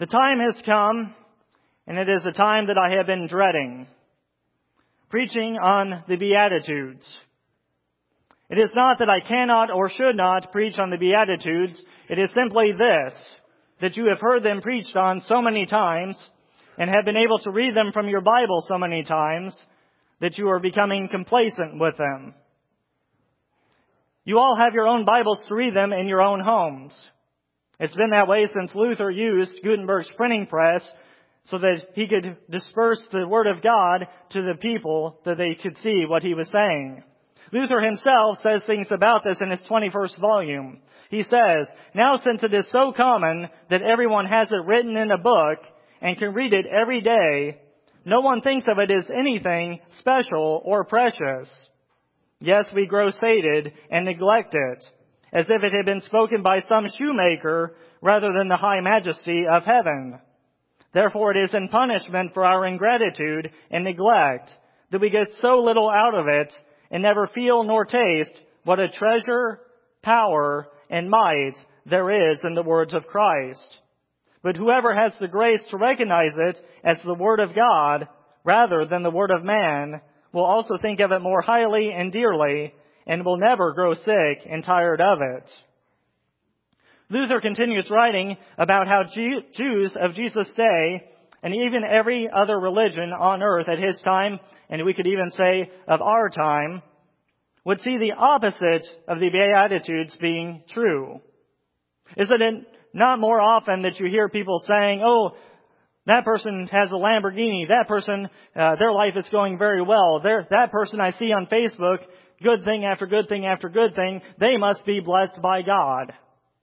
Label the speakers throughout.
Speaker 1: The time has come, and it is a time that I have been dreading. Preaching on the Beatitudes. It is not that I cannot or should not preach on the Beatitudes. It is simply this, that you have heard them preached on so many times and have been able to read them from your Bible so many times that you are becoming complacent with them. You all have your own Bibles to read them in your own homes. It's been that way since Luther used Gutenberg's printing press so that he could disperse the Word of God to the people that they could see what he was saying. Luther himself says things about this in his 21st volume. He says, "Now since it is so common that everyone has it written in a book and can read it every day, no one thinks of it as anything special or precious. Yes, we grow sated and neglect it, as if it had been spoken by some shoemaker rather than the high majesty of heaven. Therefore it is in punishment for our ingratitude and neglect that we get so little out of it and never feel nor taste what a treasure, power, and might there is in the words of Christ. But whoever has the grace to recognize it as the Word of God rather than the Word of man will also think of it more highly and dearly and will never grow sick and tired of it." Luther continues writing about how Jews of Jesus' day, and even every other religion on earth at his time, and we could even say of our time, would see the opposite of the Beatitudes being true. Isn't it not more often that you hear people saying, "Oh, that person has a Lamborghini, that person, their life is going very well, that person I see on Facebook, good thing after good thing after good thing, they must be blessed by God."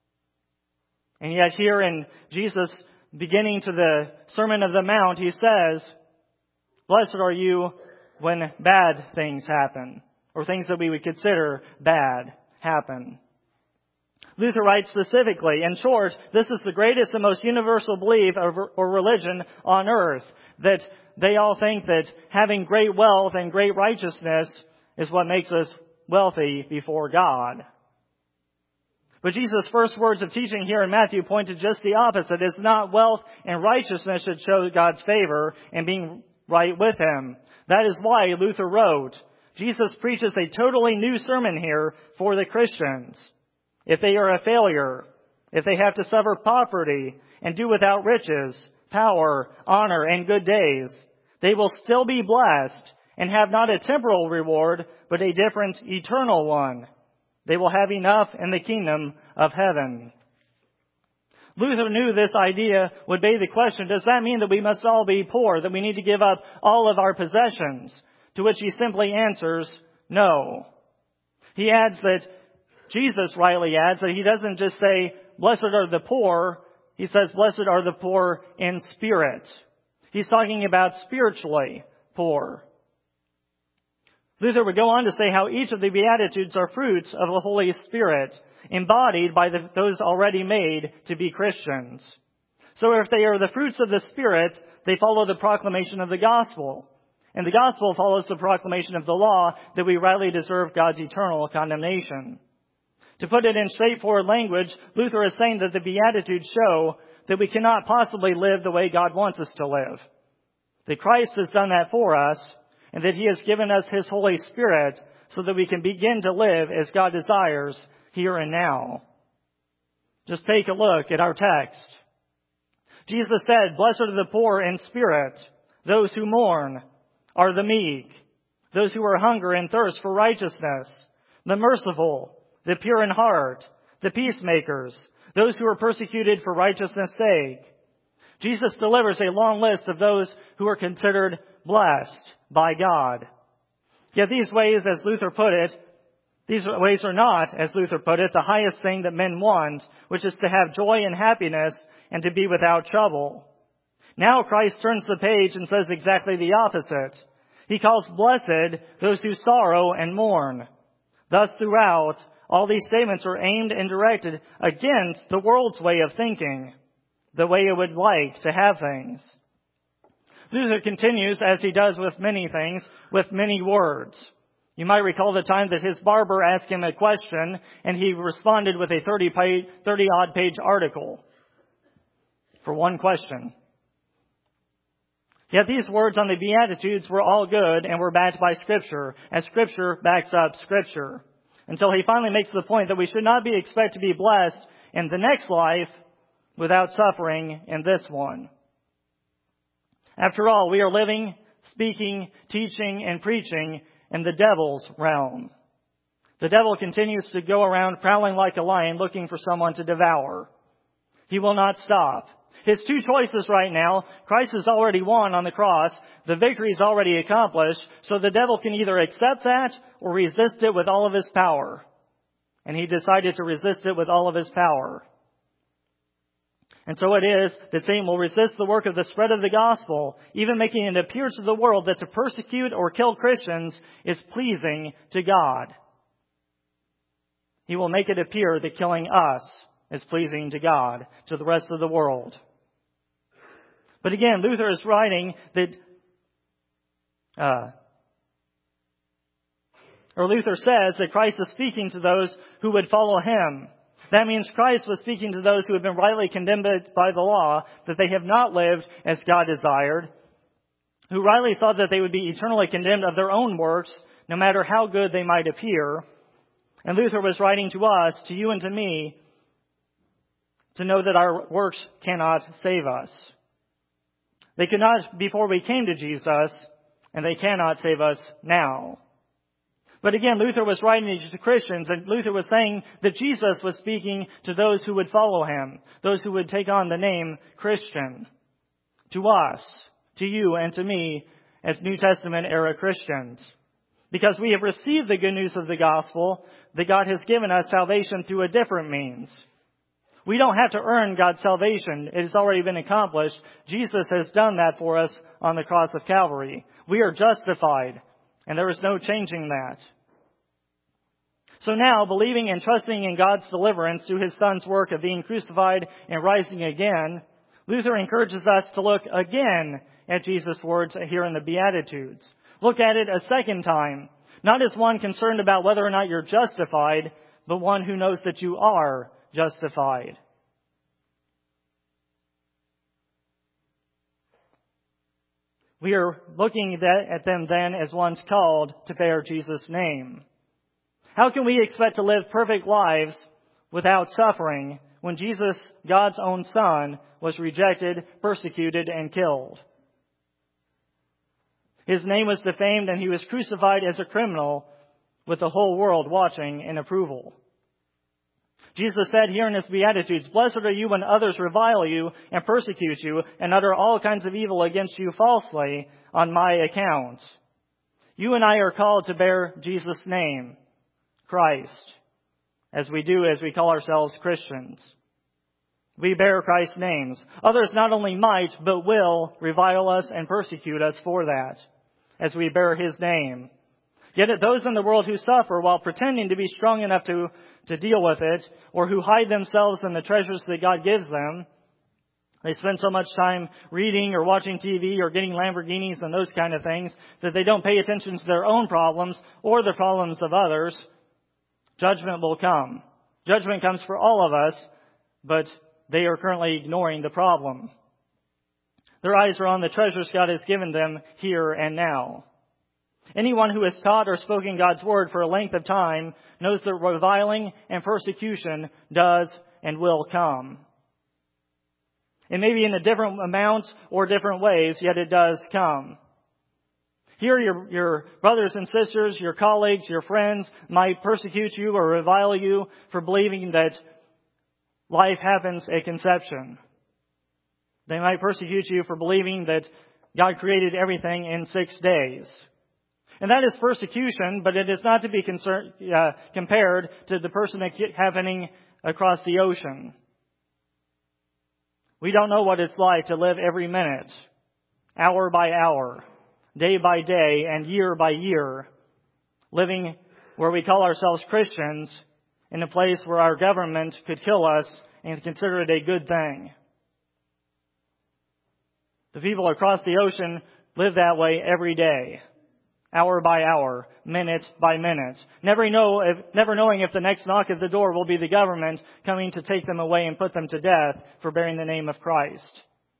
Speaker 1: And yet here in Jesus' beginning to the Sermon of the Mount, he says, "Blessed are you when bad things happen," or things that we would consider bad happen. Luther writes specifically, in short, this is the greatest and most universal belief or religion on earth, that they all think that having great wealth and great righteousness is what makes us wealthy before God. But Jesus' first words of teaching here in Matthew point to just the opposite. It's not wealth and righteousness that show God's favor and being right with Him. That is why Luther wrote, Jesus preaches a totally new sermon here for the Christians. If they are a failure, if they have to suffer poverty and do without riches, power, honor, and good days, they will still be blessed and have not a temporal reward, but a different eternal one. They will have enough in the kingdom of heaven. Luther knew this idea would beg the question, does that mean that we must all be poor, that we need to give up all of our possessions? To which he simply answers, no. He adds that, Jesus rightly adds that he doesn't just say, blessed are the poor. He says, blessed are the poor in spirit. He's talking about spiritually poor. Luther would go on to say how each of the Beatitudes are fruits of the Holy Spirit, embodied by those already made to be Christians. So if they are the fruits of the Spirit, they follow the proclamation of the gospel. And the gospel follows the proclamation of the law that we rightly deserve God's eternal condemnation. To put it in straightforward language, Luther is saying that the Beatitudes show that we cannot possibly live the way God wants us to live. That Christ has done that for us, and that He has given us His Holy Spirit so that we can begin to live as God desires here and now. Just take a look at our text. Jesus said, blessed are the poor in spirit, those who mourn are the meek, those who are hunger and thirst for righteousness, the merciful, the pure in heart, the peacemakers, those who are persecuted for righteousness' sake. Jesus delivers a long list of those who are considered blessed by God. Yet these ways, as Luther put it, these ways are not, as Luther put it, the highest thing that men want, which is to have joy and happiness and to be without trouble. Now Christ turns the page and says exactly the opposite. He calls blessed those who sorrow and mourn. Thus throughout, all these statements are aimed and directed against the world's way of thinking, the way it would like to have things. Luther continues, as he does with many things, with many words. You might recall the time that his barber asked him a question, and he responded with a 30-odd page article. for one question. Yet these words on the Beatitudes were all good and were backed by Scripture, as Scripture backs up Scripture, until he finally makes the point that we should not be expected to be blessed in the next life without suffering in this one. After all, we are living, speaking, teaching, and preaching in the devil's realm. The devil continues to go around prowling like a lion looking for someone to devour. He will not stop. His two choices right now, Christ has already won on the cross, the victory is already accomplished, so the devil can either accept that or resist it with all of his power. And he decided to resist it with all of his power. And so it is that Satan will resist the work of the spread of the gospel, even making it appear to the world that to persecute or kill Christians is pleasing to God. He will make it appear that killing us is pleasing to God, to the rest of the world. But again, Luther is writing that, Luther says that Christ is speaking to those who would follow him. That means Christ was speaking to those who have been rightly condemned by the law, that they have not lived as God desired, who rightly thought that they would be eternally condemned of their own works, no matter how good they might appear. And Luther was writing to us, to you and to me, to know that our works cannot save us. They could not before we came to Jesus, and they cannot save us now. But again, Luther was writing to Christians, and Luther was saying that Jesus was speaking to those who would follow him, those who would take on the name Christian. To us, to you and to me, as New Testament era Christians. Because we have received the good news of the gospel, that God has given us salvation through a different means. We don't have to earn God's salvation. It has already been accomplished. Jesus has done that for us on the cross of Calvary. We are justified, and there is no changing that. So now, believing and trusting in God's deliverance through his Son's work of being crucified and rising again, Luther encourages us to look again at Jesus' words here in the Beatitudes. Look at it a second time, not as one concerned about whether or not you're justified, but one who knows that you are justified. We are looking at them then as ones called to bear Jesus' name. How can we expect to live perfect lives without suffering when Jesus, God's own Son, was rejected, persecuted, and killed? His name was defamed and he was crucified as a criminal with the whole world watching in approval. Jesus said here in his Beatitudes, "Blessed are you when others revile you and persecute you and utter all kinds of evil against you falsely on my account." You and I are called to bear Jesus' name, Christ, as we do as we call ourselves Christians. We bear Christ's names. Others not only might, but will revile us and persecute us for that, as we bear his name. Yet those in the world who suffer while pretending to be strong enough to deal with it, or who hide themselves in the treasures that God gives them, they spend so much time reading or watching TV or getting Lamborghinis and those kind of things that they don't pay attention to their own problems or the problems of others. Judgment will come. Judgment comes for all of us, but they are currently ignoring the problem. Their eyes are on the treasures God has given them here and now. Anyone who has taught or spoken God's word for a length of time knows that reviling and persecution does and will come. It may be in a different amount or different ways, yet it does come. Here your brothers and sisters, your colleagues, your friends might persecute you or revile you for believing that life happens at conception. They might persecute you for believing that God created everything in 6 days. And that is persecution, but it is not to be compared to the persecution happening across the ocean. We don't know what it's like to live every minute, hour by hour, day by day, and year by year, living where we call ourselves Christians in a place where our government could kill us and consider it a good thing. The people across the ocean live that way every day. hour by hour, minute by minute, never knowing if the next knock at the door will be the government coming to take them away and put them to death for bearing the name of Christ.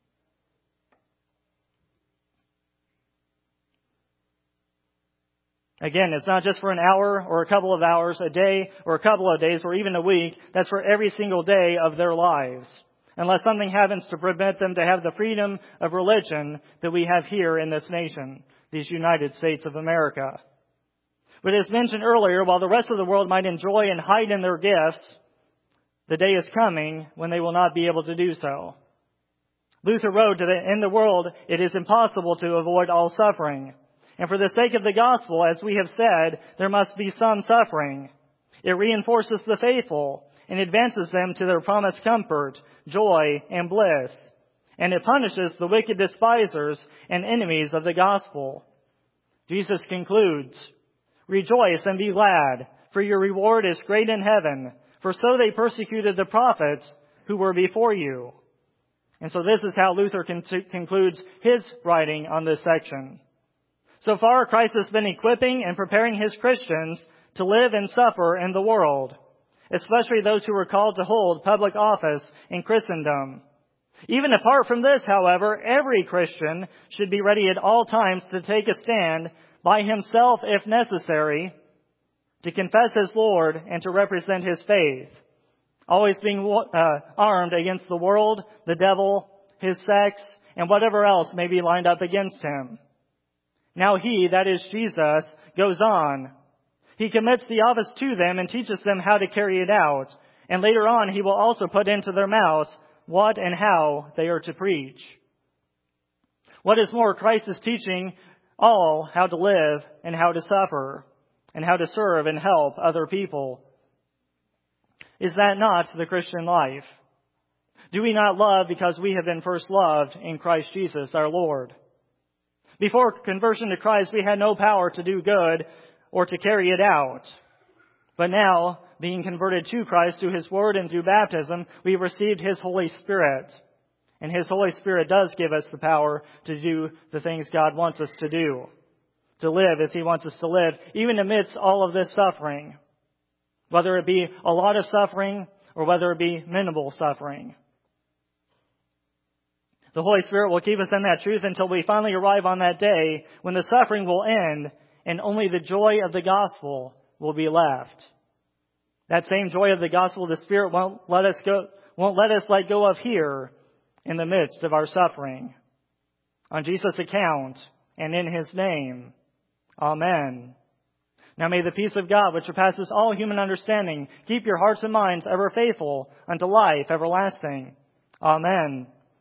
Speaker 1: Again, it's not just for an hour or a couple of hours, a day or a couple of days or even a week. That's for every single day of their lives. Unless something happens to prevent them to have the freedom of religion that we have here in this nation, these United States of America. But as mentioned earlier, while the rest of the world might enjoy and hide in their gifts, the day is coming when they will not be able to do so. Luther wrote that in the world it is impossible to avoid all suffering. And for the sake of the gospel, as we have said, there must be some suffering. It reinforces the faithful and advances them to their promised comfort, joy, and bliss. And it punishes the wicked despisers and enemies of the gospel. Jesus concludes, "Rejoice and be glad, for your reward is great in heaven, for so they persecuted the prophets who were before you." And so this is how Luther concludes his writing on this section. So far, Christ has been equipping and preparing his Christians to live and suffer in the world, especially those who were called to hold public office in Christendom. Even apart from this, however, every Christian should be ready at all times to take a stand by himself if necessary, to confess his Lord and to represent his faith, always being armed against the world, the devil, his sex, and whatever else may be lined up against him. Now he, that is Jesus, goes on. He commits the office to them and teaches them how to carry it out. And later on, he will also put into their mouths what and how they are to preach. What is more, Christ is teaching all how to live and how to suffer and how to serve and help other people. Is that not the Christian life? Do we not love because we have been first loved in Christ Jesus our Lord? Before conversion to Christ, we had no power to do good or to carry it out. But now, being converted to Christ through his word and through baptism, we received his Holy Spirit. And his Holy Spirit does give us the power to do the things God wants us to do, to live as he wants us to live, even amidst all of this suffering, whether it be a lot of suffering or whether it be minimal suffering. The Holy Spirit will keep us in that truth until we finally arrive on that day when the suffering will end and only the joy of the gospel will be left. That same joy of the gospel, the Spirit won't let us let go of here in the midst of our suffering. On Jesus' account and in his name. Amen. Now may the peace of God, which surpasses all human understanding, keep your hearts and minds ever faithful unto life everlasting. Amen.